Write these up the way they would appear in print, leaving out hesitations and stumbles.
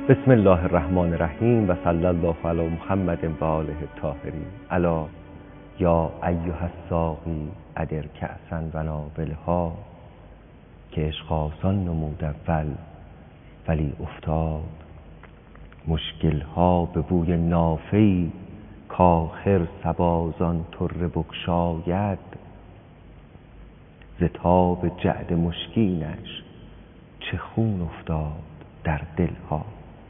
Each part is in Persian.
بسم الله الرحمن الرحیم و صلی الله علی محمد و آله الطاهرین. الا یا ایها الساقی ادر کأسا و ناولها، که عشق آسان نمود اول ولی افتاد مشکلها به بوی نافه‌ای، کآخر صبا زان طره بگشاید، ز تاب جعد مشکینش چه خون افتاد در دلها.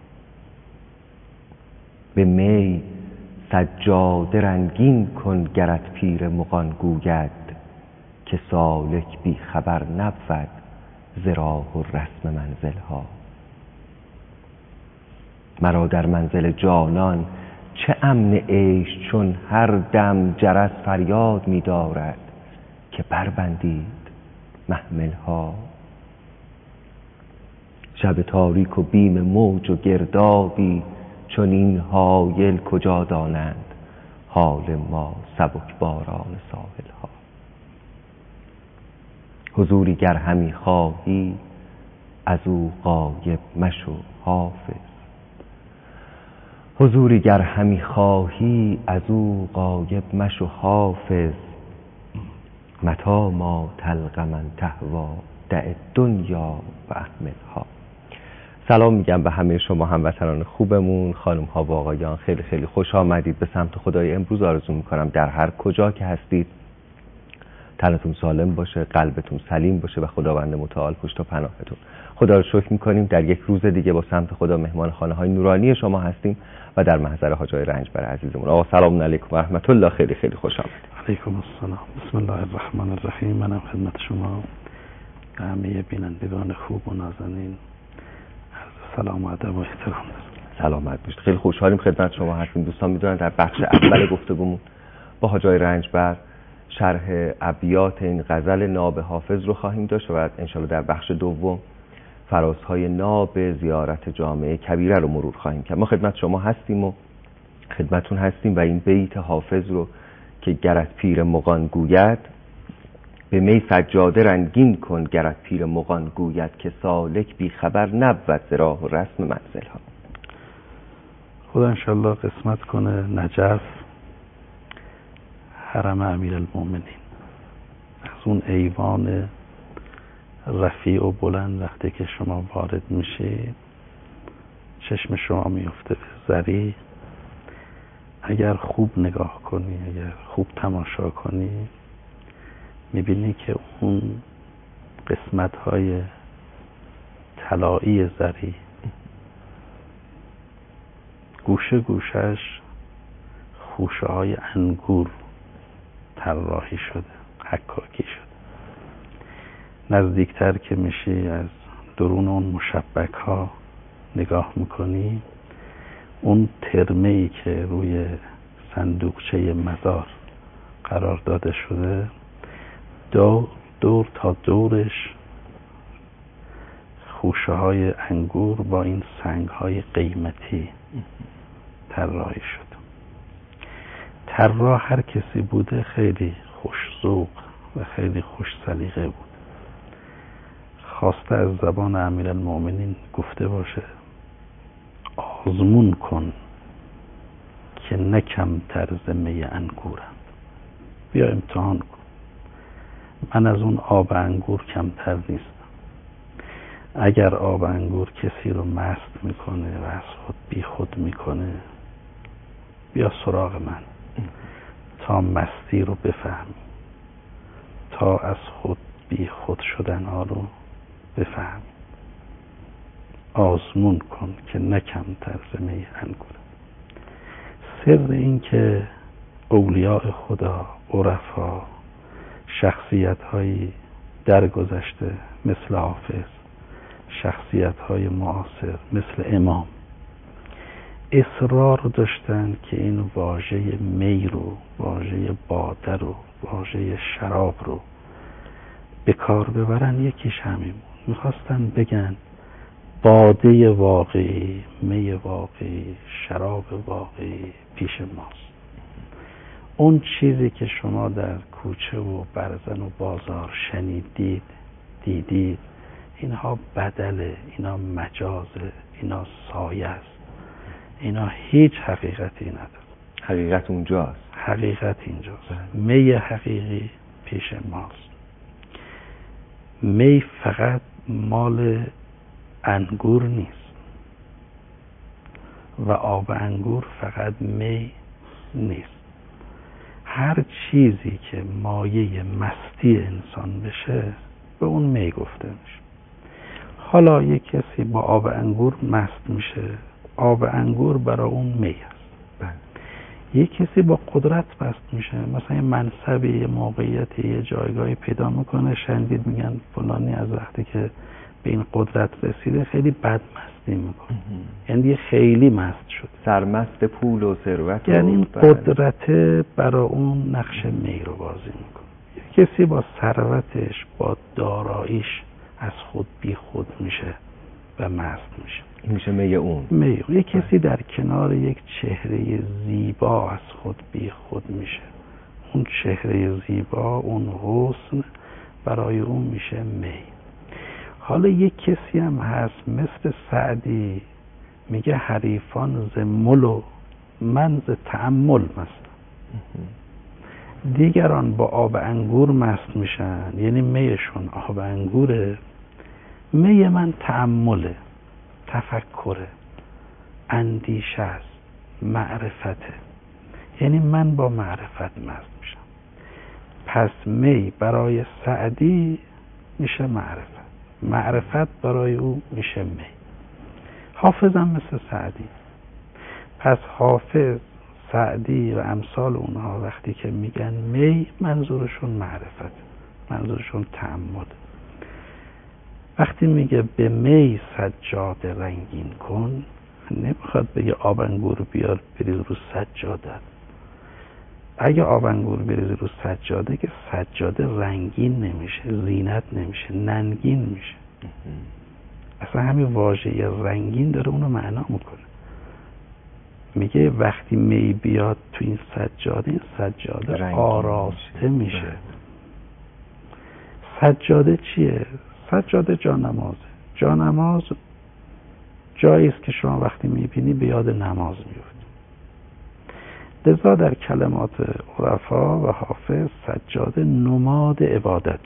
به می سجاده رنگین کن گرت پیر مغان گوید، که سالک بی خبر نبود ز راه و رسم منزلها. مرا در منزل جانان چه امن عیش، چون هر دم جرس فریاد می دارد که بربندید محملها. شب تاریک و بیم موج و گردابی، چون این حایل کجا دانند حال ما سبک باران ساحلها. حضوری گر همی خواهی از او غایب مشو حافظ، حضوری گر همی خواهی از او غایب مشو حافظ، متی ما تلق من تهوی دع الدنیا و اهملها. سلام میگم به همه شما هموطنان خوبمون، خانم ها و آقایان. خیلی خیلی خوش آمدید به سمت خدای. امروز آرزو میکنم در هر کجا که هستید تنتون سالم باشه، قلبتون سلیم باشه و خداوند متعال پشت و پناهتون. خدا رو شکر میکنیم در یک روز دیگه با سمت خدا مهمان خانه های نورانی شما هستیم و در محضر حاجای رنجبر عزیزمون. آقا سلام علیکم و رحمت الله. خیلی خیلی خوش آمدید. علیکم السلام. بسم الله الرحمن الرحیم. منم خدمت شما و همه بینندگان خوب و نازنین عرض سلام و ادب و احترام دارم. سلامت باشید. خیلی خوشحالیم خدمت شما هستیم. دوستان میدونن در بخش اول گفتگومون با حاجای رنجبر شرح ابیات این غزل ناب حافظ رو خواهیم داشت و انشالله در بخش دوم فرازهای ناب زیارت جامعه کبیره رو مرور خواهیم کرد. ما خدمت شما هستیم و خدمتون هستیم و این بیت حافظ رو که گرت پیر مغان گوید، به می سجاده رنگین کن گرت پیر مغان گوید، که سالک بی خبر نبود ز راه و رسم منزلها. خدا انشالله قسمت کنه نجف حرم امیرالمومنین، از اون ایوان رفیع و بلند وقتی که شما وارد میشید چشم شما میفته به زری. اگر خوب نگاه کنی، اگر خوب تماشا کنی، میبینی که اون قسمت های طلایی زری گوشه گوشش خوشه های انگور طراحی شده، حکاکی شده. نزدیکتر که میشی از درون اون مشبک ها نگاه میکنی، اون ترمه‌ای که روی صندوقچه مزار قرار داده شده دور تا دورش خوشه های انگور با این سنگ های قیمتی طراحی شد. طراح هر کسی بوده خیلی خوش ذوق و خیلی خوش سلیقه بود. خواسته از زبان امیرالمومنین گفته باشه آزمون کن که نه کمتر ز می انگورم. بیا امتحان کن، من از اون آب انگور کمتر نیستم. اگر آب انگور کسی رو مست میکنه و از خود بی خود میکنه، بیا سراغ من تا مستی رو بفهمی، تا از خود بی خود شدن ها رو بفهمی. آزمون کن که نه کمتر ز می انگورم. سر این که اولیاء خدا، عرفا، شخصیت هایی درگذشته مثل حافظ، شخصیت های معاصر مثل امام، اصرار داشتن که این واژه می رو، واژه باده رو، واژه شراب رو به کار ببرن. یکیش همین بود. میخواستن بگن باده واقعی، می واقعی، شراب واقعی پیش ماست. اون چیزی که شما در کوچه و برزن و بازار شنیدید، دیدید، اینها بدله، اینها مجازه، اینا سایه است، اینا هیچ حقیقتی نداره. حقیقت اونجاست. حقیقت اینجاست. می حقیقی پیش ماست. می فقط مال انگور نیست و آب انگور فقط می نیست. هر چیزی که مایه مستی انسان بشه به اون می گفته میشه. حالا یک کسی با آب انگور مست میشه، آب انگور برای اون می است. یک کسی با قدرت مست میشه، مثلا منصبی، یه موقعیتی، یه جایگاهی پیدا میکنه، شنیدید میگن فلانی از وقتی که به این قدرت رسیده خیلی بد مستی میکنه، یعنی خیلی مست شد، سرمست پول و ثروت، یعنی این قدرت برای اون نقش می رو بازی میکنه. کسی با ثروتش، با داراییش از خود بی خود میشه و مست میشه، میشه می اون. یک کسی در کنار یک چهره زیبا از خود بی خود میشه، اون چهره زیبا، اون حسن برای اون میشه می. حالا یک کسی هم هست مثل سعدی میگه حریفان ز مل و من ز تأمل مستم. دیگران با آب انگور مست میشن، یعنی میشون آب انگوره، می من تأمله، تفکره، اندیشه است، معرفته، یعنی من با معرفت مست میشم. پس می برای سعدی میشه معرفت، معرفت برای او میشه می. حافظ هم مثل سعدی. پس حافظ، سعدی و امثال اونها وقتی که میگن می، منظورشون معرفت، منظورشون تأمل. وقتی میگه به می سجاده رنگین کن، نمیخواد بگه آب انگور بیار بریز رو سجاده. اگه آب انگور بریز رو سجاده که سجاده رنگین نمیشه، زینت نمیشه، ننگین میشه. اصلا همین واژه رنگین داره اونو معنا میکنه. میگه وقتی می بیاد تو این سجاده، این سجاده آراسته میشه. سجاده چیه؟ سجاده جانمازه. جانماز جایی است که شما وقتی میبینی به یاد نماز میفتی. لذا در کلمات عرفا و حافظ سجاده نماد عبادت.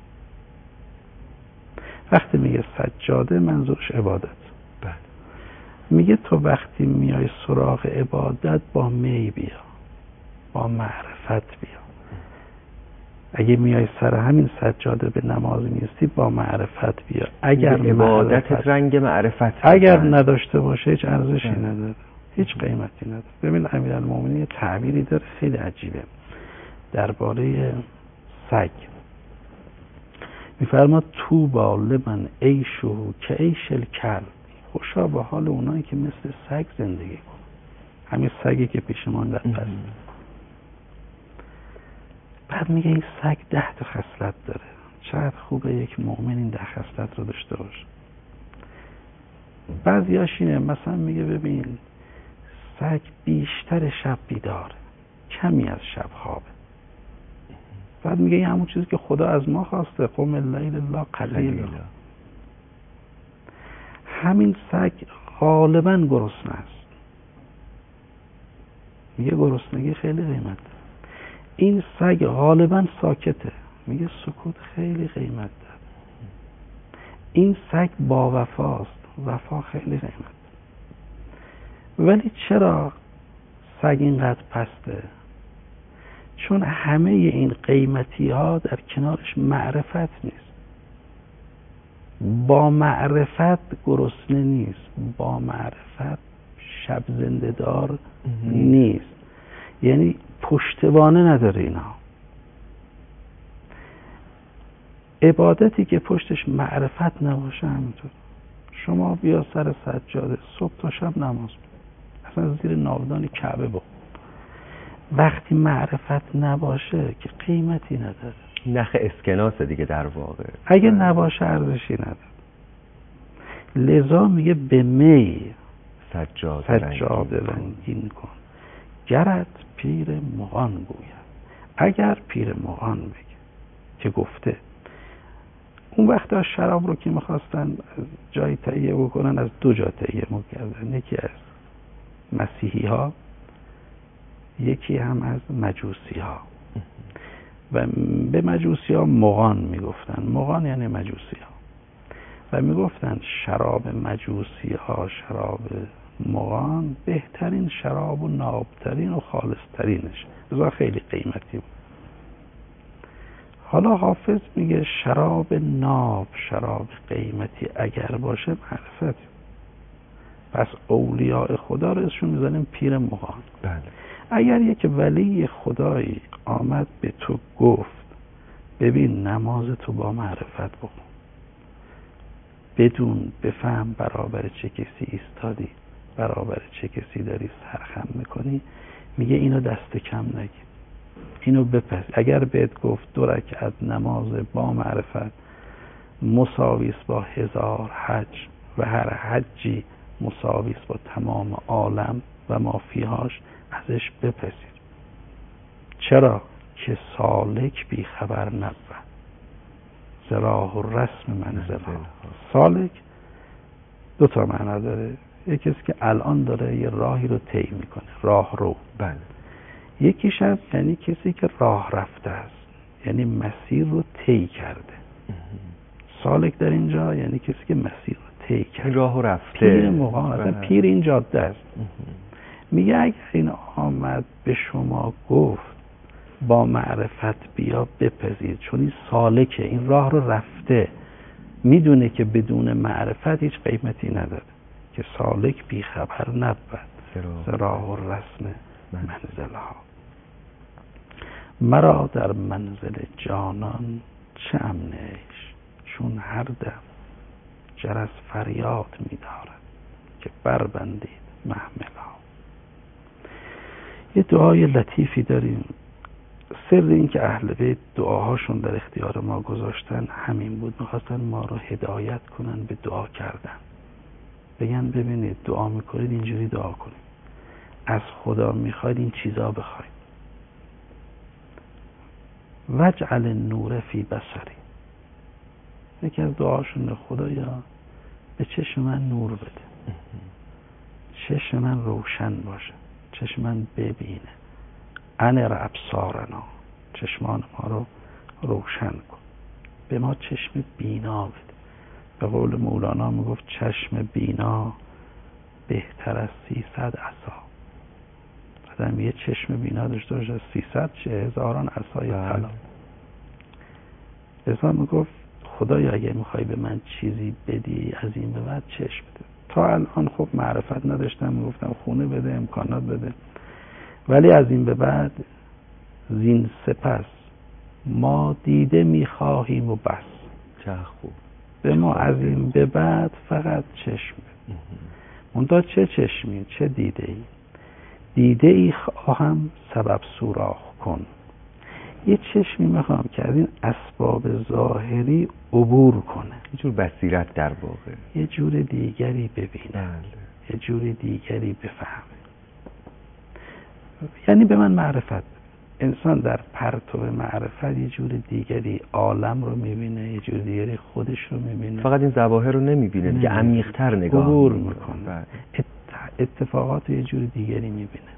وقتی میگه سجاده منظورش عبادت. میگه تو وقتی میای سراغ عبادت با می بیا، با معرفت بیا. اگه میای سر همین سجاده به نماز میستی با معرفت بیا. اگر عبادت رنگ معرفت اگر نداشته باشه هیچ ارزشی نداره، هیچ قیمتی نداره. ببین امیرالمومنین یه تعبیری داره خیلی عجیبه درباره سگ. میفرماد طوبی لمن عیشه که عیش الکلب، خوشا به حال اونایی که مثل سگ زندگی کن. همین سگی که پیش ما در پس. بعد میگه این سگ 10 خصلت داره. چقدر خوبه یک مؤمن این 10 خصلت رو داشته باشه. بعضیاش اینه، مثلا میگه ببین سگ بیشتر شب بیداره، کمی از شب خوابه. بعد میگه این همون چیزی که خدا از ما خواسته، قم اللیل الا قلیلا. همین سگ غالبا گرسنه است. میگه گرسنگی خیلی قیمت داره. این سگ غالبا ساکته. میگه سکوت خیلی قیمت داره. این سگ با وفاست. وفا خیلی قیمت داره. ولی چرا سگ اینقدر پسته؟ چون همه این قیمتی ها در کنارش معرفت نیست. با معرفت گرسنه نیست، با معرفت شب زنده دار نیست، یعنی پشتوانه نداره اینا. عبادتی که پشتش معرفت نباشه همینطور. شما بیا سر سجاده صبح تا شب نماز اصلا زیر ناودان کعبه بخون. وقتی معرفت نباشه که قیمتی نداره، نخ اسکناس دیگه در واقع. اگه نباشه ارزشی نداره. لذا میگه به می سجاده رنگین کن، گرت پیر مغان گوید. اگر پیر مغان بگه که گفته اون وقتا شراب رو که میخواستن جای تهیه بکنن از دو جا تهیه میکردن، یکی از مسیحی ها، یکی هم از مجوسی ها. و به مجوسی ها مغان میگفتن، مغان یعنی مجوسی ها، و میگفتن شراب مجوسی ها، شراب مغان بهترین شراب و نابترین و خالصترینش، بذار خیلی قیمتی بود. حالا حافظ میگه شراب ناب، شراب قیمتی اگر باشه معرفت. پس اولیاء خدا رو اسمشون میزنیم پیر مغان. بله. اگر یک ولی خدایی آمد به تو گفت ببین نماز تو با معرفت بخون، بدون بفهم برابر چه کسی ایستادی، برابر چه کسی داری سرخم میکنی، میگه اینو دست کم نگی، اینو بپس. اگر بهت گفت 2 رکعت نماز با معرفت مساویست با 1000 حج و هر حجی مساویست با تمام عالم و ما فیهاش، ازش بپسید. چرا؟ که سالک بی خبر نبود ز راه و رسم منزلها. سالک 2 تا معنا داره، یکی است که الان داره یه راهی رو طی میکنه، راه رو. بله. یکیش هم یعنی کسی که راه رفته است، یعنی مسیر رو طی کرده. سالک در اینجا یعنی کسی که مسیر رو طی کرده، راه رفته. پیر مغان، پیر این جاده است. میگه اگر این آمد به شما گفت با معرفت بیا بپذیر، چون این سالکه، این راه رو رفته، میدونه که بدون معرفت هیچ قیمتی نداره، که سالک بی خبر نبود ز راه و رسم منزلها. مرا در منزل جانان چه امن عیش، چون هر دم جرس فریاد می‌دارد که بربندید محملها. یه دعای لطیفی داریم، سر این که اهل بیت دعاهاشون در اختیار ما گذاشتن همین بود، میخواستن ما رو هدایت کنن به دعا کردن، بگن ببینید دعا میکنید اینجوری دعا کنید، از خدا میخواید این چیزا بخواید. وجعل النور فی بصری، یکی از دعاشون خدایا به چشم من نور بده، چشم من روشن باشه، چشم من ببینه. انر ابصارنا، چشمان ما رو روشن کن، به ما چشم بینا بده. به قول مولانا میگفت چشم بینا بهتر از 300 عصا. آدم یه چشم بینا داشته باشه از 300 چه هزاران عصای طلا. لذا میگفت خدایا اگه میخوای به من چیزی بدی از این به بعد چشم بده. تا الان خب معرفت نداشتم، میگفتم خونه بده، امکانات بده، ولی از این به بعد زین سپس ما دیده میخواهیم و بس. چه خوب. به ما از این به بعد فقط چشم بده. منتها چه چشمی، چه دیده ای؟ دیده ای خواهم سبب سوراخ کن. یه چشمی میخوام که از این اسباب ظاهری عبور کنه، یه جور بصیرت در واقع، یه جور دیگری ببینه، یه جور دیگری بفهمه. یعنی به من معرفت. انسان در پرتو معرفت یه جور دیگری عالم رو میبینه، یه جور دیگری خودش رو میبینه، فقط این ظواهر رو نمیبینه دیگه، عمیق‌تر نگاه عبور میکنه، اتفاقات یه جور دیگری میبینه.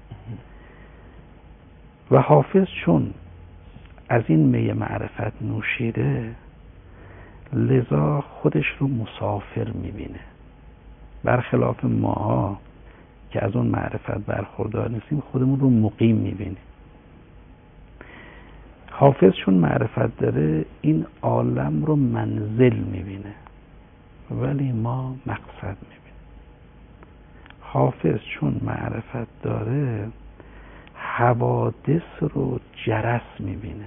و حافظ چون از این می معرفت نوشیده، لذا خودش رو مسافر میبینه، برخلاف ماها که از اون معرفت برخوردار نیستیم، خودمون رو مقیم میبینیم. حافظ چون معرفت داره این عالم رو منزل میبینه، ولی ما مقصد میبینیم. حافظ چون معرفت داره حوادث رو جرس میبینه،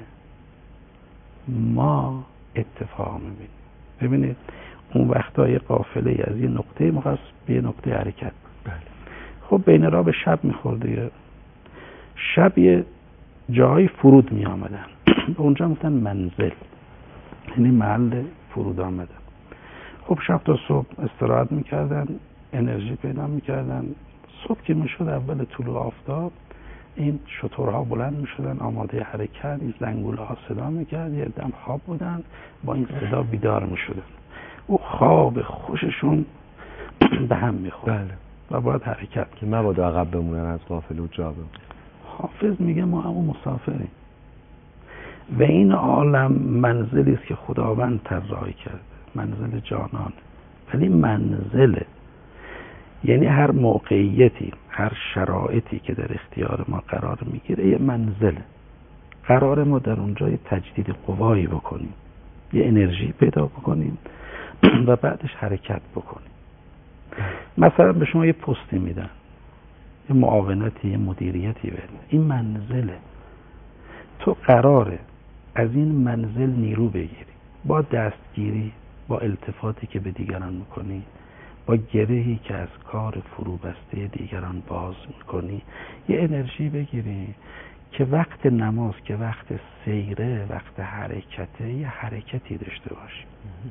ما اتفاق میبینیم. ببینید اون وقتا یه قافله از یه نقطه مخصوص به یه نقطه حرکت بود. خب بین راه به شب میخورده، شب یه جایی فرود می آمدن به اونجا میگفتن منزل، یعنی محل فرود آمدن. خب شب تا صبح استراحت میکردن، انرژی پیدا میکردن. صبح که میشد اول طلوع آفتاب این شترها بلند می شدن آماده حرکت، این زنگوله ها صدا می کرد، یه دم خواب بودن با این صدا بیدار می شدن. او خواب خوششون به هم می خورد. بله. و باید حرکت که مبادا عقب بمونن از غافل و جا بمونن. حافظ میگه ما همون مسافریم و این عالم منزلی است که خداوند طراحی کرده، منزل جانان، ولی منزله، یعنی هر موقعیتی، هر شرایطی که در اختیار ما قرار میگیره یه منزله. قرار ما در اونجا یه تجدید قوایی بکنیم، یه انرژی پیدا بکنیم و بعدش حرکت بکنیم. مثلا به شما یه پستی میدن، یه معاونتی، یه مدیریتی بدن، این منزله. تو قراره از این منزل نیرو بگیری، با دستگیری، با التفاتی که به دیگران میکنی، با گرهی که از کار فروبسته دیگران باز میکنی، یه انرژی بگیری که وقت نماز، که وقت سیره، وقت حرکته، یه حرکتی داشته باشی.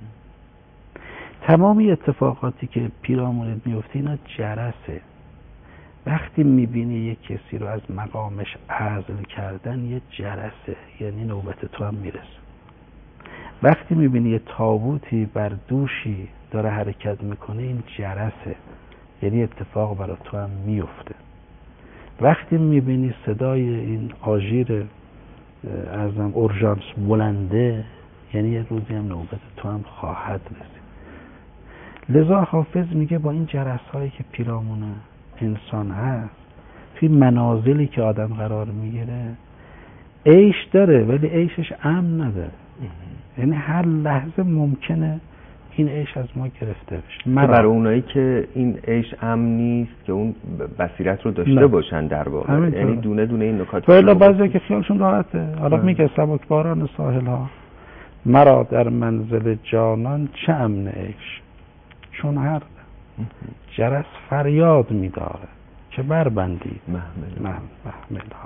تمامی اتفاقاتی که پیرامونت میفته اینا جرسه. وقتی میبینی یه کسی رو از مقامش عزل کردن، یه جرسه، یعنی نوبت تو هم میرسه. وقتی میبینی یه تابوتی بر دوشی داره حرکت میکنه، این جرسه، یعنی اتفاق برای تو هم میفته. وقتی میبینی صدای این آژیر ارزم اورژانس بلنده، یعنی یه روزی هم نوبت تو هم خواهد رسید. لذا حافظ میگه با این جرس‌هایی که پیرامون انسان هست، توی منازلی که آدم قرار میگیره، عیش داره ولی عیشش امن نداره. یعنی هر لحظه ممکنه این عیش از ما گرفته بشه. برای اونایی که این عیش امن نیست، که اون بصیرت رو داشته باشن در واقع، یعنی دونه دونه این نکات. ولی بعضی که خیالشون راحته. حالا میگه سبکباران ساحل ها، مرا در منزل جانان چه امن عیش، چون هر جرس فریاد میداره که بربندید محمل ها.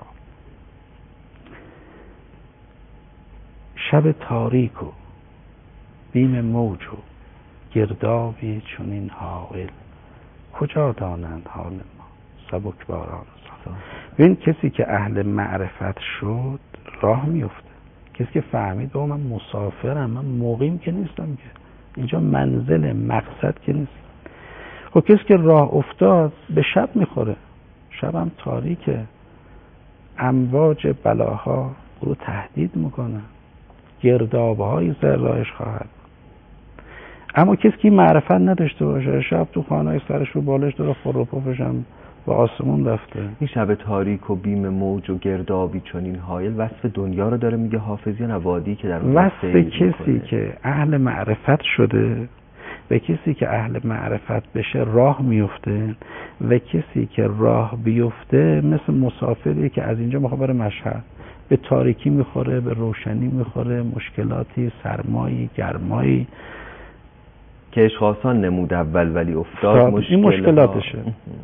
شب تاریک و بیم موج و گردابی چنین حائل، کجا دانند حال ما سبکباران ساحل. ببین کسی که اهل معرفت شد راه میفته. کسی که فهمید من مسافرم، من مقیم که نیستم، که اینجا منزل مقصد که نیست. خب کسی که راه افتاد به شب میخوره، شب هم تاریکه، امواج بلاها رو تهدید میکنه، گرداب‌های زر راهش خواهد. اما کسی که معرفت نداشته باشه، شب تو خانه‌اش سرش رو بالش داره، خور و پفش هم به آسمون رفته. این شب تاریک و بیم موج و گردابی چنین حائل وصف دنیا رو داره میگه حافظ، یا نوادی که در اون وصف کسی که اهل معرفت شده و کسی که اهل معرفت بشه راه میفته، و کسی که راه بیفته مثل مسافری که از اینجا میخواد بره مشهد، به تاریکی میخوره، به روشنی میخوره، مشکلاتی، سرمایی، گرمایی که عشق آسان نمود اول ولی افتاد این مشکلاتشه.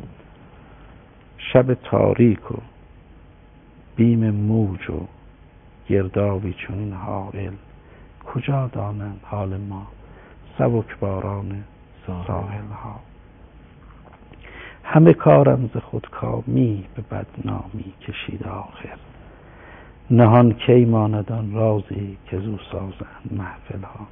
شب تاریک و بیم موج و گردابی چنین حائل، کجا دانند حال ما سبکباران ساحل ها. همه کارم ز خودکامی به بدنامی کشید آخر، نهان کی ماند آن رازی که زو سازند محفل ها.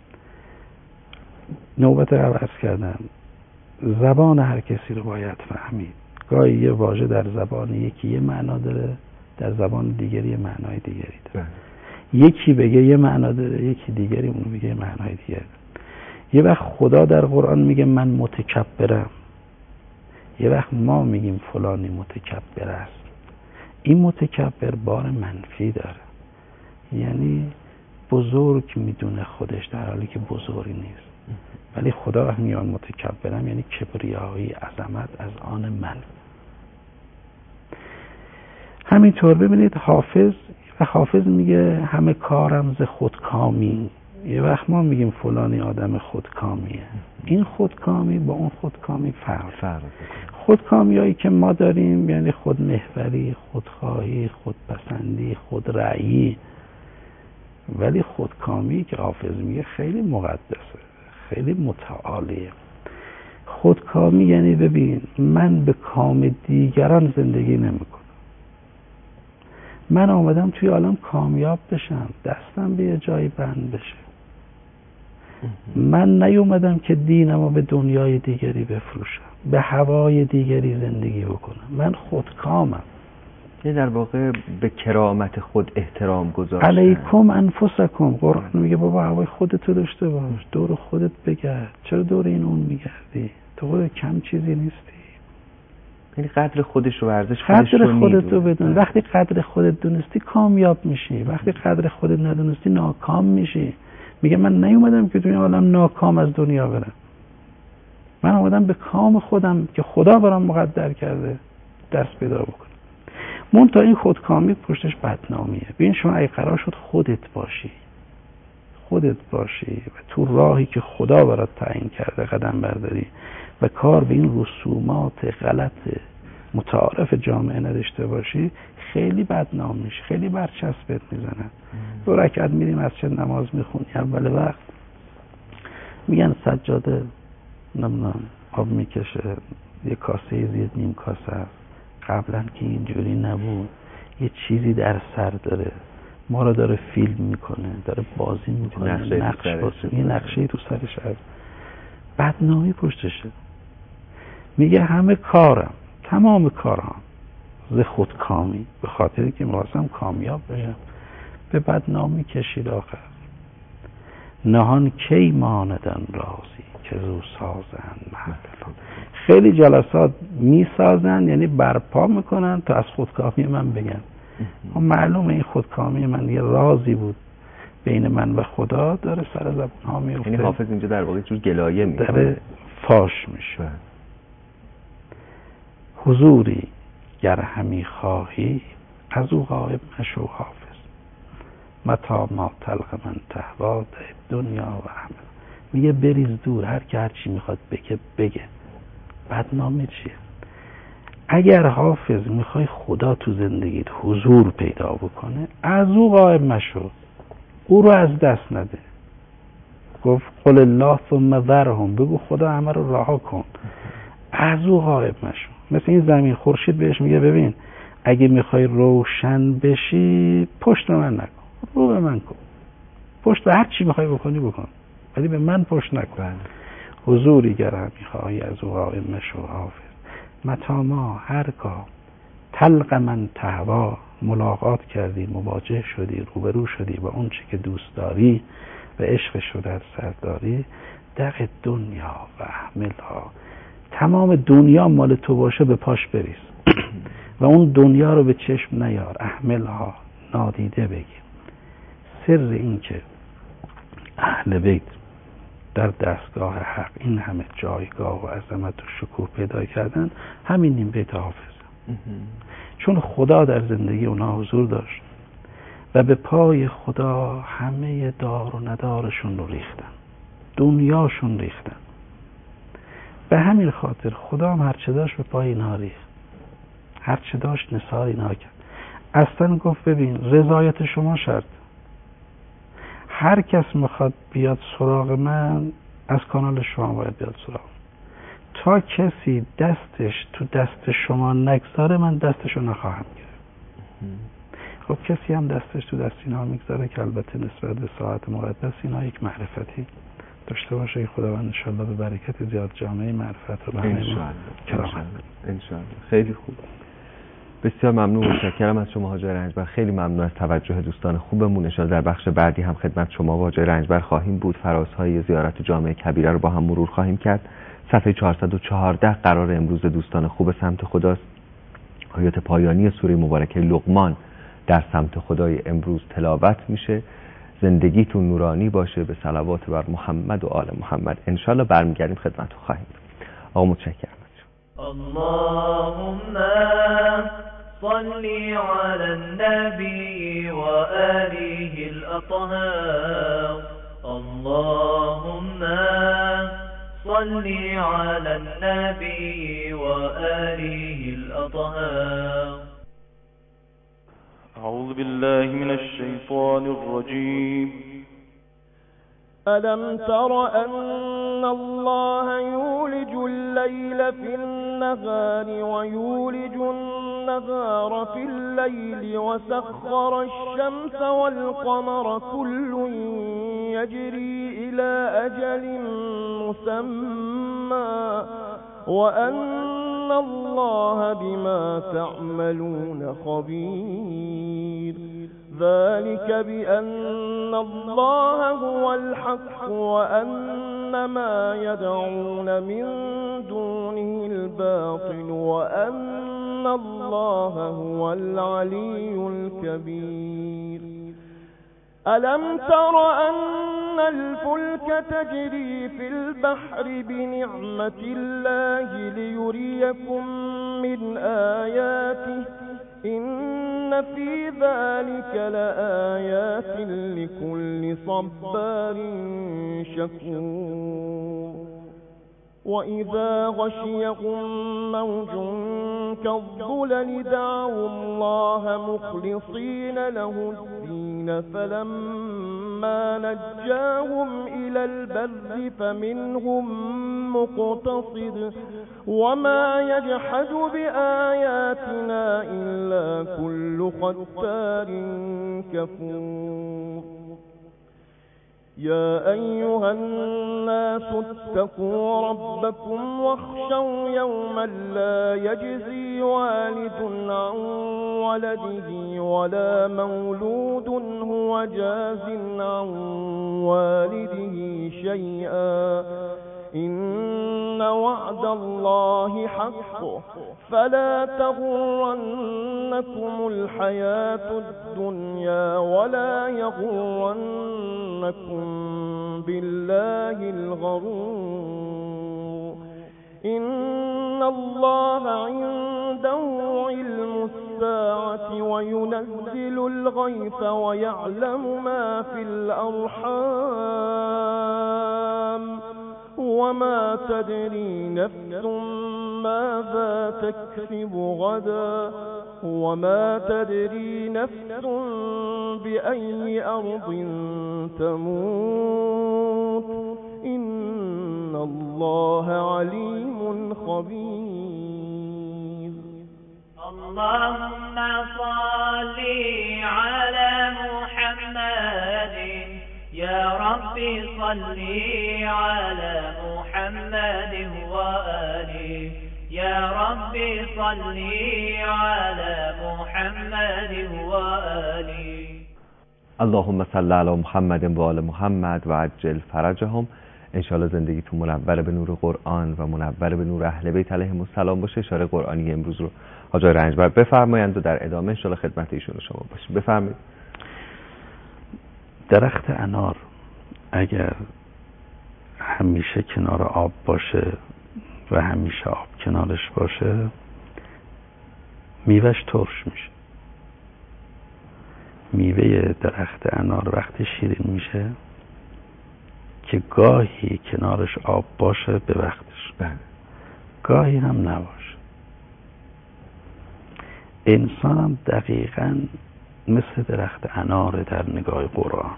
نوبت عوض کردم، زبان هر کسی رو باید فهمید. گاهی یه واژه در زبان یکی یه معنا داره، در زبان دیگری یه معنای دیگری داره. یکی بگه یه معنا داره، یکی دیگری اونو بگه یه معنای دیگری. یه وقت خدا در قرآن میگه من متکبرم، یه وقت ما میگیم فلانی متکبر است. این متکبر بار منفی داره، یعنی بزرگ میدونه خودش در حالی که بزرگی نیست. ولی خدا وقت میگه متکبرم یعنی کبریایی، عظمت از آن من. همینطور ببینید حافظ میگه همه کارم ز خودکامی. یه وقت ما میگیم فلانی آدم خودکامیه. این خودکامی با اون خودکامی فرق. خودکامیایی که ما داریم یعنی خودمحوری، خودخواهی، خودپسندی، خودرأیی. ولی خودکامی که حافظ میگه خیلی مقدسه، خیلی متعالیه. خودکامی یعنی ببین من به کام دیگران زندگی نمیکنم، من آمدم توی عالم کامیاب بشم، دستم به یه جایی بند بشه. من نیومدم که دینمو به دنیای دیگری بفروشم، به هوای دیگری زندگی بکنم. من خودکامم. یه در واقع به کرامت خود احترام گذاشتن. علیکم انفسکم. قرآن میگه بابا هوای خودتو داشته باش، دور خودت بگرد. چرا دور این اون میگردی؟ تو خودت کم چیزی نیستی. یعنی قدر خودش رو ارزش خودش قدر رو خودت رو بدون. وقتی قدر خودت دونستی کامیاب میشی، وقتی قدر خودت ندونستی ناکام میشی. میگه من نیومدم که توی عالم ناکام از دنیا برم، من اومدم به کام خودم که خدا برام مقدر کرده دست پیدا بکنم. منتها این خودکامی پشتش بدنامیه. ببین شما اگه قرار شد خودت باشی و تو راهی که خدا برات تعیین کرده قدم برداری و کار به این رسومات غلط متعارف جامعه نداشته باشی، خیلی بدنام میشه، خیلی برچسبت میزنن. 2 رکعت میریم مسجد نماز میخونی، اول وقت میگن سجاده نمیدونم آب میکشه، یه کاسه زیر نیم کاسه است. قبلا که اینجوری نبود، یه چیزی در سر داره، ما رو داره فیلم میکنه، داره بازی میکنه، یه نقشه‌ای تو سرش هست. بدنامی پشتشه. میگه همه کارم، تمام کارم ز خودکامی، به خاطری که می‌خواستم کامیاب بشم، به بدنامی کشید آخر. نهان کی ماندن رازی که زو سازن محفل. خیلی جلسات میسازن، یعنی برپا میکنن تا از خودکامی من بگن. معلومه این خودکامی من یه رازی بود بین من و خدا، داره سر زبون ها میفته. یعنی حافظ اینجا در واقع جور گلایه میکنه، داره فاش میشه. حضوری گر همی خواهی از او غایب مشو حافظ. متا ما تلق من تهوا دنیا و همه. میگه بریز دور، هر که هر چی میخواد بگه. بدنامی چیه؟ اگر حافظ میخوای خدا تو زندگیت حضور پیدا بکنه، از او غایب مشو، او رو از دست نده. گفت قل الله ثم ذرهم، بگو خدا همه رو رها کن، از او غایب مشو. مثل این زمین خورشید بهش میگه ببین اگه میخوای روشن بشی پشت به من نکن، رو به من کن. پشت به هر چی میخوای بکن، ولی به من پشت نکن. حضوری گر میخوای از او غایب مشو حافظ. متا ما هرگاه تلق من تهوا، ملاقات کردی، مواجه شدی، روبرو شدی با اون چی که دوست داری و عشقش رو در سر داری، دق دنیا و احملها، تمام دنیا مال تو باشه به پاش بریز و اون دنیا رو به چشم نیار. احملها، نادیده بگیر. سر این که اهل بیت در دستگاه حق این همه جایگاه و عظمت و شکوه پیدا کردن، همین این بیت حافظ. چون خدا در زندگی اونها حضور داشت و به پای خدا همه دار و ندارشون رو ریختن، دنیاشون ریختن. به همین خاطر خدا هم هرچه داشت به پای اینها ریخت، هرچه داشت نثار اینها کرد. اصلا گفت ببین رضایت شما شرط. هر کس میخواد بیاد سراغ من از کانال شما باید بیاد سراغ. تا کسی دستش تو دست شما نگذاره من دستشو نخواهم گرفت. خب کسی هم دستش تو دست اینا میگذاره که البته نسبت به ساعت مقدس اینا یک معرفتی داشته باشه. خداوند انشالله به برکت زیاد جامعه معرفت رو به همه کرامت انشالله. خیلی خوب، بسیار ممنون، متشکرم از شما حاج رنجبر. خیلی ممنون از توجه دوستان خوبمون. ان در بخش بعدی هم خدمت شما و حاج رنجبر خواهیم بود. فرازهای زیارت جامع کبیره رو با هم مرور خواهیم کرد. صفحه 414 قرار امروز دوستان خوب سمت خداست. آیات پایانی سوره مبارکه لقمان در سمت خدای امروز تلاوت میشه. زندگیتون نورانی باشه، به صلوات بر محمد و آل محمد. انشالله برمیگردیم خدمتتون خواهیم. آقا متشکرم. اللهم صل على النبي وآله الأطهار. اللهم صل على النبي وآله الأطهار. أعوذ بالله من الشيطان الرجيم. ألم تر أن الله يولج الليل في النهار ويولج النهار في الليل وسخر الشمس والقمر كل يجري إلى أجل مسمى وأن الله بما تعملون خبير ذلك بأن الله هو الحق وأن ما يدعون من دونه الباطل وأن الله هو العلي الكبير ألم تر أن الفلك تجري في البحر بنعمة الله ليريكم من آياته إن في ذلك لآيات لكل صبار شكور وإذا غشيهم موج كالظلل دعوا الله مخلصين له الدين فلما نجاهم إلى البر فمنهم مقتصد وما يجحد بآياتنا إلا كل ختار كفور يا أيها الناس اتقوا ربكم واخشوا يوما لا يجزي والد عن ولده ولا مولود هو جاز عن والده شيئا إن وعد الله حق فلا تغرنكم الحياة الدنيا ولا يغرنكم بالله الغرور إن الله عنده علم الساعة وينزل الغيث ويعلم ما في الأرحام وما تدري نفس ماذا تكسب غدا وما تدري نفس بأي أرض تموت إن الله عليم خبير اللهم صل على محمد يا ربي صل على محمد وآله يا ربي صل على محمد وآله اللهم صل علی محمد و آل محمد و عجل فرجهم. انشاءالله زندگیتون منور به نور قرآن و منور به نور اهل بیت علیهم السلام باشه. اشاره قرآنی امروز رو حاج رنجبر بفرمایند و در ادامه انشاءالله خدمت ایشون شما باشیم. بفرمایید. درخت انار اگر همیشه کنار آب باشه و همیشه آب کنارش باشه میوهش ترش میشه. میوه درخت انار وقتی شیرین میشه که گاهی کنارش آب باشه به وقتش گاهی هم نباشه. انسان هم دقیقاً مثل درخت اناره در نگاه قرآن.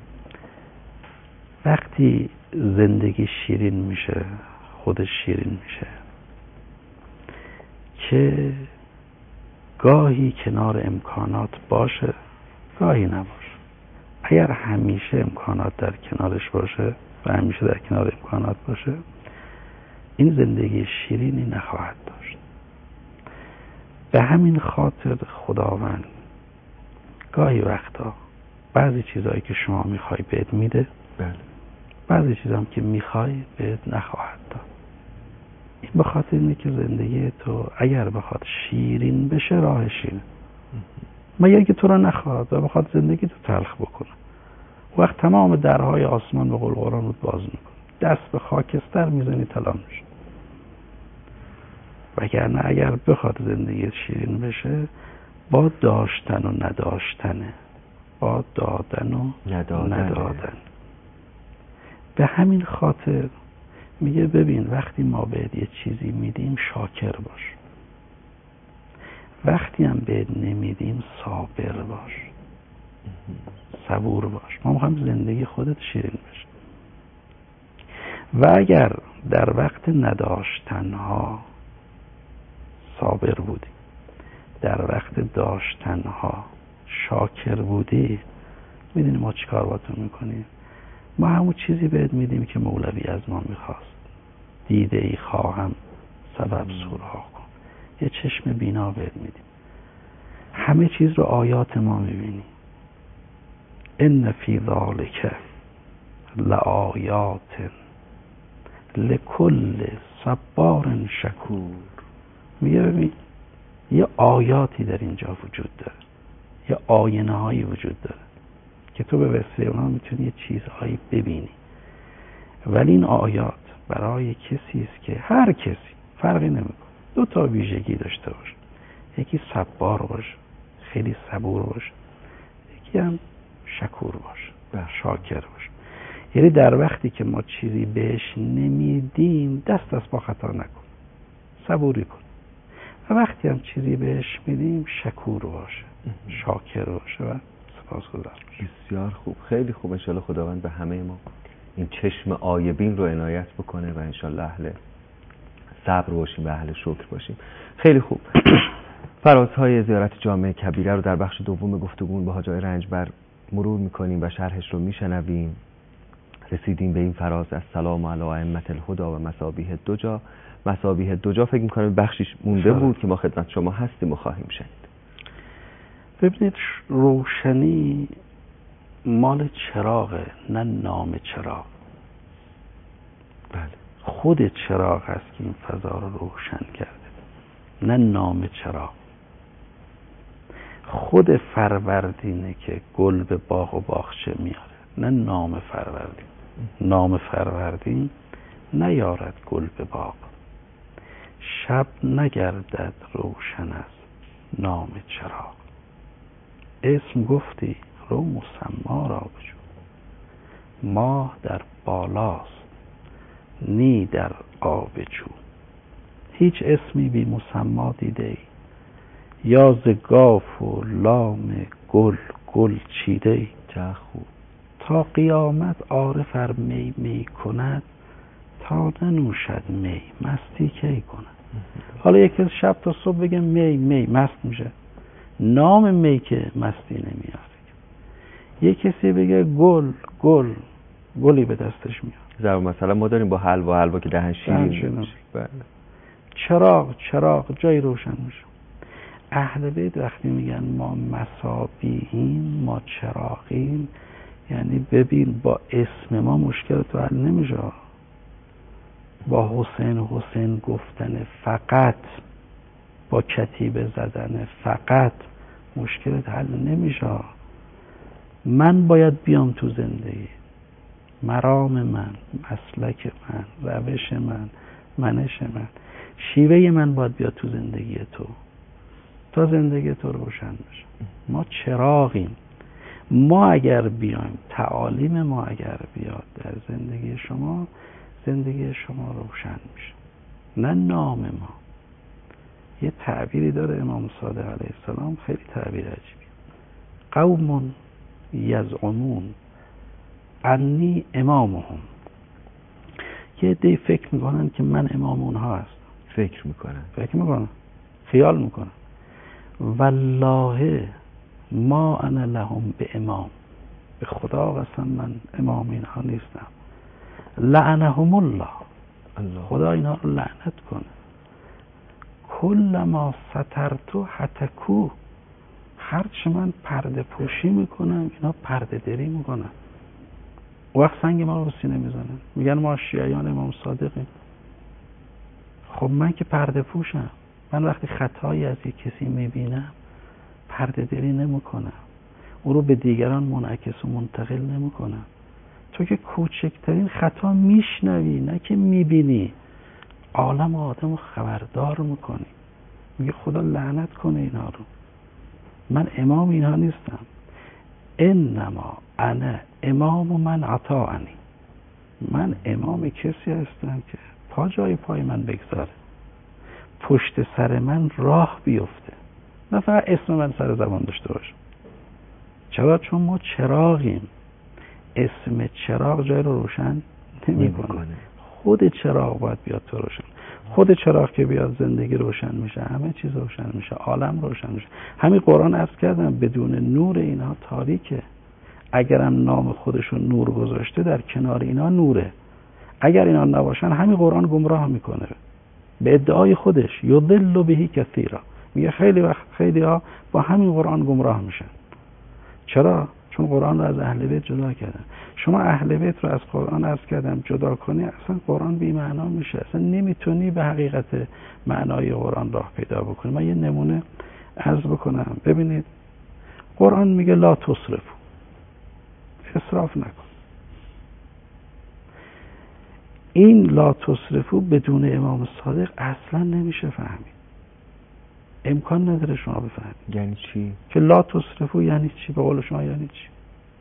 وقتی زندگی شیرین میشه خودش شیرین میشه که گاهی کنار امکانات باشه گاهی نباشه. اگر همیشه امکانات در کنارش باشه و همیشه در کنار امکانات باشه این زندگی شیرینی نخواهد داشت. به همین خاطر خداوند گاهی وقتا بعضی چیزایی که شما میخوای بهت میده بعضی چیزام که میخوای بهت نخواهد داد. این به خاطر اینه که زندگی تو اگر بخواد شیرین بشه راه شیرین مگر که تو را نخواهد و بخواد زندگی تو تلخ بکنه وقت تمام درهای آسمان به قول قرآن رو باز میکنه. دست به خاکستر میزنی طلا میشه. وگرنه اگر بخواد زندگی شیرین بشه با داشتن و نداشتنه با دادن و ندادن. به همین خاطر میگه ببین وقتی ما بهت یه چیزی میدیم شاکر باش، وقتی هم بهت نمیدیم صابر باش، صبور باش. ما میخوایم زندگی خودت شیرین بشه. و اگر در وقت نداشتنها صابر بودی، در وقت داشتنها شاکر بودی، میدونی ما چی کار با تو میکنیم؟ ما همون چیزی بهت میدیم که مولوی از ما میخواست. دیده ای خواهم سبب سورها کن. یه چشم بینا بهت میدیم، همه چیز رو آیات ما میبینی. ان فی ذالک لآیات لکل صبار شکور. میگه ببین یه آیاتی در اینجا وجود داره، یه آینه هایی وجود داره که تو به وسیله اونها میتونی یه چیزهایی ببینی. ولی این آیات برای کسی است که هر کسی فرقی نمیکنه دو تا ویژگی داشته باشه. یکی صبار باشه، خیلی صبور باشه، یکی هم شکور باشه، شاکر باشه. یعنی در وقتی که ما چیزی بهش نمیدیم دست از پا خطا نکن، صبوری کن. و وقتی هم چیزی بهش میدیم شکور باشه، شاکر باشه و سپاسگزار باشه. بسیار خوب، خیلی خوب. انشالله خداوند به همه ما این چشم آیبین رو عنایت بکنه و انشالله اهل صبر باشیم و اهل شکر باشیم. خیلی خوب. فرازهای زیارت جامع کبیره رو در بخش دوم گفتگو با حاج آقای رنجبر مرور میکنیم و شرحش رو میشنویم. رسیدیم به این فراز السلام علی ائمة الهدی و مصابیح الدجا. مصابیح الدجا فکر میکنم بخشیش مونده بود که ما خدمت شما هستیم و خواهیم شنید. ببینید روشنی مال چراغه، نه نام چراغ. بله. خود چراغ هست که این فضا رو روشن کرده، نه نام چراغ. خود فروردینه که گل به باغ و باغچه میاره، نه نام فروردین. نام فروردین نیارد گل به باغ، شب نگردد روشن از نام چراغ. اسم گفتی رو مسما را بجو، ماه در بالاست نی در آب جو. هیچ اسمی بی مسما دیده ای، یا ز گاف و لام گل گل چیده ای. چه خوب. تا قیامت عارف ار می می کند، تا ننوشد می مستی کی کند. حالا یکی شب تا صبح بگه می می مست میشه، نام می که مستی نمیاره. یه کسی بگه گل گل گلی به دستش میاد. زرو مثلا ما داریم با حلوا که دهن شیرین میشه. بله. چراغ چراغ جای روشن میشه. اهل بیت وقتی میگن ما مصابیحیم، ما چراغیم، یعنی ببین با اسم ما مشکل تو حل نمیشه. با حسین حسین گفتن فقط، با کتیبه زدن فقط مشکلت حل نمیشه. من باید بیام تو زندگی، مرام من، مسلک من، روش من، منش من، شیوه من باید بیاد تو زندگی تو تا زندگی تو روشن بشه. ما چراغیم. ما اگر بیایم، تعالیم ما اگر بیاد در زندگی شما، زندگی شما روشن میشه، نه نام ما. یه تعبیری داره امام صادق علیه السلام، خیلی تعبیر عجیبی. قوم یزعمون انی امامهم. یه عده‌ای فکر میکنن که من امام اونها هستم. فکر میکنن، خیال میکنن. والله ما انا لهم به امام. به خدا قسم من امام اینها نیستم. لعنهم الله. خدا اینها رو لعنت کنه. کل ما سترتو هتکو. هرچه من پرده پوشی میکنم اینا پرده دری میکنن. وقت سنگ ما رو سینه میزنن، میگن ما شیعیان امام صادقیم. خب من که پرده پوشم. من وقتی خطایی از یک کسی میبینم پرده دری نمیکنم، او رو به دیگران منعکس و منتقل نمیکنم. تو که کوچکترین خطا میشنوی نه که میبینی، عالم آدم رو خبردار میکنی. میگه خدا لعنت کنه اینا رو، من امام اینها نیستم. انما انا امام من عطاعنی. من امام کسی هستم که پا جای پای من بگذاره، پشت سر من راه بیفته، نه فقط اسم من سر زبان داشته باشه. چرا؟ چون ما چراغیم. اسم چراغ جای رو روشن نمی‌کنه. خود چراغ باید بیاد تو روشن. خود چراغ که بیاد زندگی روشن میشه، همه چیز روشن میشه، عالم روشن میشه. همین قرآن عرض کردم بدون نور اینها تاریکه. اگرم نام خودشون نور گذاشته در کنار اینا نوره. اگر اینا نباشن همین قرآن گمراه میکنه به ادعای خودش. یضل به کثیرا، میگه خیلی وقت خیلی ها با همین قرآن گمراه میشن. چرا؟ چون قرآن رو از اهل بیت جدا کردن. شما اهل بیت رو از قرآن عرض کردم جدا کنی، اصلا قرآن بی معنا میشه، اصلا نمیتونی به حقیقت معنای قرآن راه پیدا بکنی. من یه نمونه عرض بکنم. ببینید قرآن میگه لا تسرفوا، اسراف نکن. این لا تسرفوا بدون امام صادق اصلا نمیشه فهمید. امکان نداره شما بفهمید. یعنی چی؟ که لا تسرفوا یعنی چی؟ به قول شما یعنی چی؟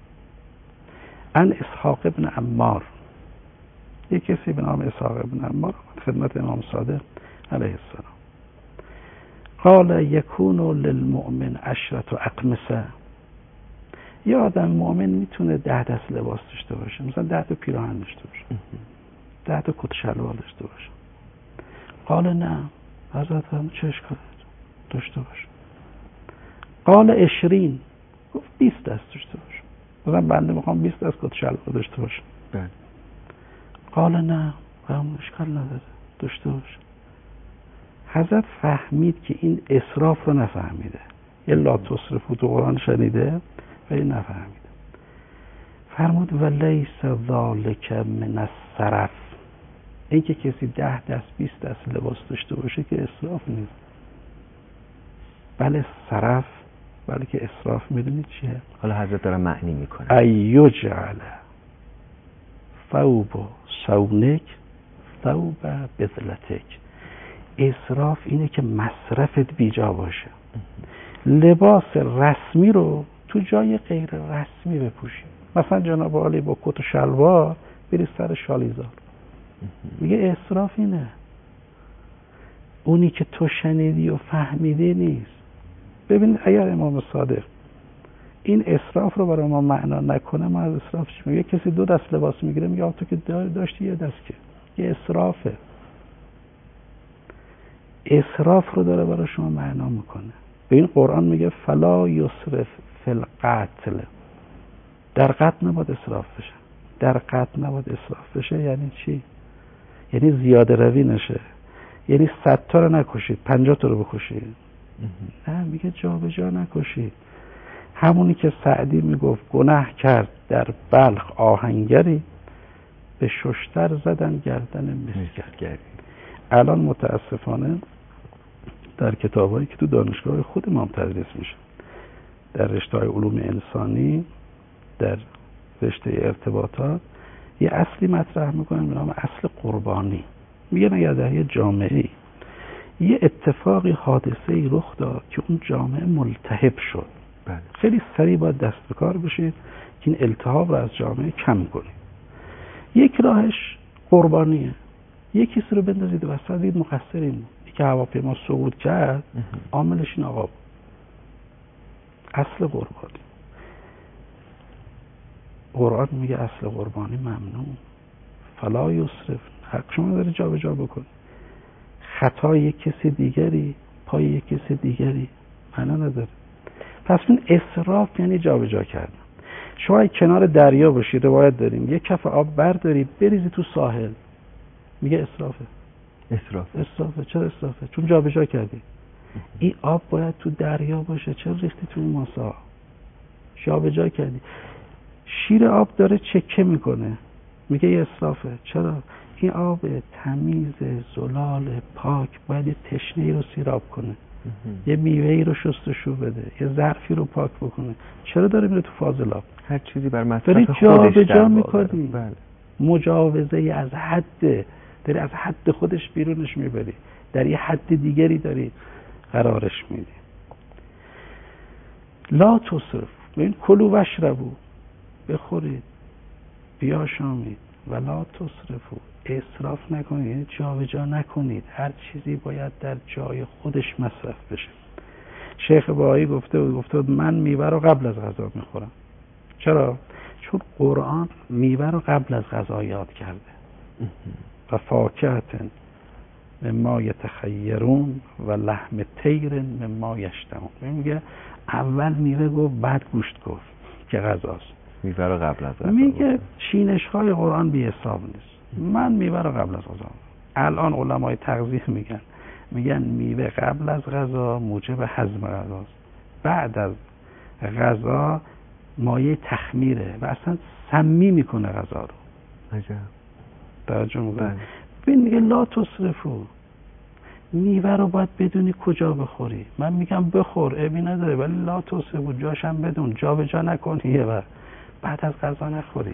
ان اسحاق ابن عمار، یک کسی به نام اسحاق ابن عمار خدمت امام صادق علیه السلام قال یکون للمؤمن 10 اقمصه. یه آدم مؤمن میتونه 10 دست لباس داشته باشه، مثلا 10 تا پیراهن داشته باشه، 10 تا کت شلوار داشته باشه. قال نه حضرت هم چه اشکالی داشته باشه. قال 20، گفت 20 دست داشته باشه، مثلا بنده میخوام 20 دست کت شلوار داشته باشه. بله. قال نه همون اشکال نداره داشته باشه. حضرت فهمید که این اسراف رو نفهمیده. یه لا تسرفوا تو قرآن شنیده ولی نفهمیده. فرمود ولیس ذالک من السرف، این که کسی 10 دست 20 دست لباس داشته باشه که اسراف نیست، بله سرف، بله که اسراف. میدونید چیه؟ حالا حضرت داره معنی میکنه. ایجعل ثوب صونک ثوب بذلتک. اسراف اینه که مصرفت بیجا باشه. لباس رسمی رو تو جای غیر رسمی بپوشی. مثلا جناب عالی با کت و شلوار بری سر شالیزار. میگه اسراف اینه. اونی که تو شنیدی و فهمیدی نیست. ببین اگر امام صادق این اسراف رو برای ما معنا نکنه، ما از اسراف چی میگه؟ کسی 2 دست لباس میگیره میگه تو که داشتی 1 دست، که یه اسرافه. اسراف رو داره برای شما معنا میکنه. به این قرآن میگه فلا یسرف فی القتل، در قتل نباید اسراف بشه. در قتل نباید اسراف بشه یعنی چی؟ یعنی زیاده روی نشه، یعنی 100 تا رو نکشید 50 تا رو بکشید. نه، میگه جا به جا نکشید. همونی که سعدی میگفت گناه کرد در بلخ آهنگری، به ششتر زدن گردن مسگرگری. الان متاسفانه در کتابایی که تو دانشگاه خود امام تدریس میشه، در رشته‌های علوم انسانی، در رشته ارتباطات، یه اصلی مطرح میکنن به نام اصل قربانی. میگن اگر در یه جامعه‌ای یه اتفاقی حادثه‌ای رخ داد که اون جامعه ملتهب شد، بله. خیلی سریع باید دست به کار بشید که این التهاب رو از جامعه کم کنید. یک راهش قربانیه. یک کسی رو بندازید وسط، دید مقصرین که هواپیما سقوط کرد، عاملش این آقا بود. اصل قربانی. قرآن میگه اصل قربانی ممنوع. فلا یسرف، حق شما داره جا به جا بکن. خطای یک کسی دیگری پای یک کسی دیگری معنا نداره. پس این اسراف یعنی جا به جا کردن. شما کنار دریا باشید، روایت داریم یک کف آب برداری بریزی تو ساحل، میگه اسرافه. اسرافه. چرا اسرافه؟ چون جا به جا کردی. این آب باید تو دریا باشه، چرا ریختی تو این ماسه؟ جا به جا کردی. شیر آب داره چکه میکنه، میگه یه اسرافه. چرا؟ این آب تمیز زلال پاک باید تشنه‌ای رو سیراب کنه، یه میوه‌ای رو شستشو بده، یه ظرفی رو پاک بکنه. چرا داره میره تو فاضلاب؟ هر چیزی بر مصرف خودش جا به جا میکنی. بله. مجاوزه از حد، داری از حد خودش بیرونش میبری، در یه حد دیگری داری قرارش میدی. لا تصرف، ببین کلوا واشربوا، بخورید بیاشامید، ولا تسرفوا، اسراف نکنید، یعنی جا به جا نکنید. هر چیزی باید در جای خودش مصرف بشه. شیخ بهایی گفته بود من میوه رو قبل از غذا میخورم. چرا؟ چون قرآن میوه رو قبل از غذا یاد کرده. و فاکهة مما یتخیرون و لحم طیر مما یشتهون. میگه اول میوه گفت بعد گوشت گفت که غذاست. میوه رو قبل از غذا میگه چینش های قرآن بی حساب نیست. من میوه رو قبل از غذا. الان علمای تغذیه میگن میوه قبل از غذا موجب هضم غذاست، بعد از غذا مایه تخمیره و اصلا سمی میکنه غذا رو. عجب. توجه میکنه. ببین میگه لا تصرفو، میوه رو باید بدونی کجا بخوری. من میگم بخور عیبی نداره، ولی لا تصرفو، جاشم بدون، جا به جا نکنی یه وقت بعد از غذا نخوری.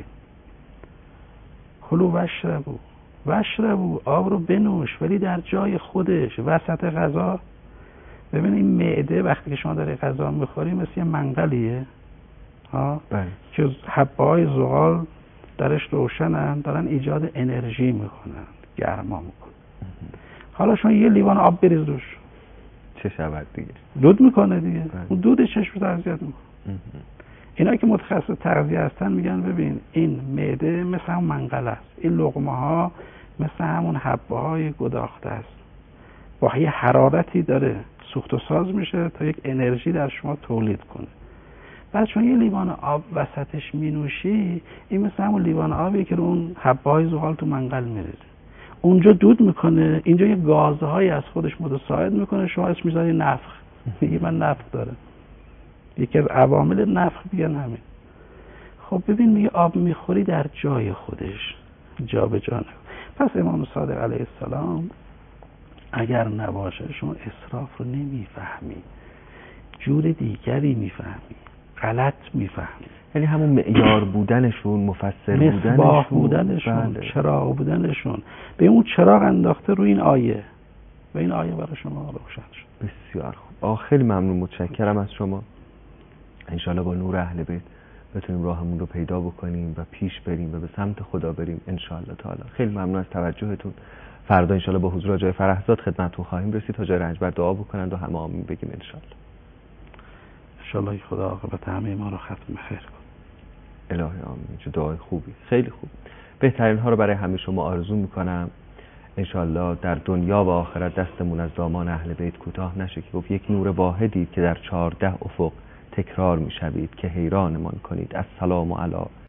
کلوا واشربوا، آب رو بنوش ولی در جای خودش، وسط غذا. ببین این معده وقتی که شما داری غذا میخوری مثل یه منقلیه که حبه‌های زغال درش روشنن، دارن ایجاد انرژی میکنن، گرما میکنن. حالا شما یه لیوان آب بریز روش، چه شود دیگه؟ دود میکنه دیگه. اون دود چشم تغذیه میکنه. اینا که متخصص تغذیه هستن میگن ببین این معده مثل همون منقل است، این لقمه ها مثل همون حبه های گداخته است، با یه حرارتی داره سوخت و ساز میشه تا یک انرژی در شما تولید کنه. بعد چون یه لیوان آب وسطش مینوشی، این مثل همون لیوان آبی که رو اون حبه های زغال تو منقل میریزه، اونجا دود میکنه، اینجا یه گازهایی از خودش متساعد میکنه، شما اسمش میذاری نفخ. میگی من نفخ دارم. یکی از عوامل نفخ میگن همین. خب ببین میگه آب میخوری در جای خودش، جا به جا نکن. پس امام صادق علیه السلام اگر نباشه شما اسراف رو نمیفهمی، جور دیگری میفهمی، غلط میفهمی. یعنی همون معیار بودنشون، مفسر مصباح بودنشون، چراغ بودنشون، به اون چراغ انداخته رو این آیه و این آیه برای شما روشن شد. بسیار خوب. خیلی ممنون، متشکرم از شما. انشالله با نور اهل بیت بتونیم راهمون رو پیدا بکنیم و پیش بریم و به سمت خدا بریم انشالله تعالی. خیلی ممنون از توجهتون. فردا انشالله با حضور آقای فرحزاد خدمتتون خواهیم رسید تا جای رنجبر دعا بکنند و همه آمین بگیم انشالله. انشالله خدا عاقبت همه ما رو ختم خیر کن. الهی آمین. چه دعای خوبی، خیلی خوب. بهترین ها رو برای همه شما آرزو میکنم. انشالله در دنیا و آخرت دستمون از دامان اهل بیت کوتاه نشه که گفت یک نور واحدی که در 14 افق تکرار میشوید که حیرانمان کنید. السلام علی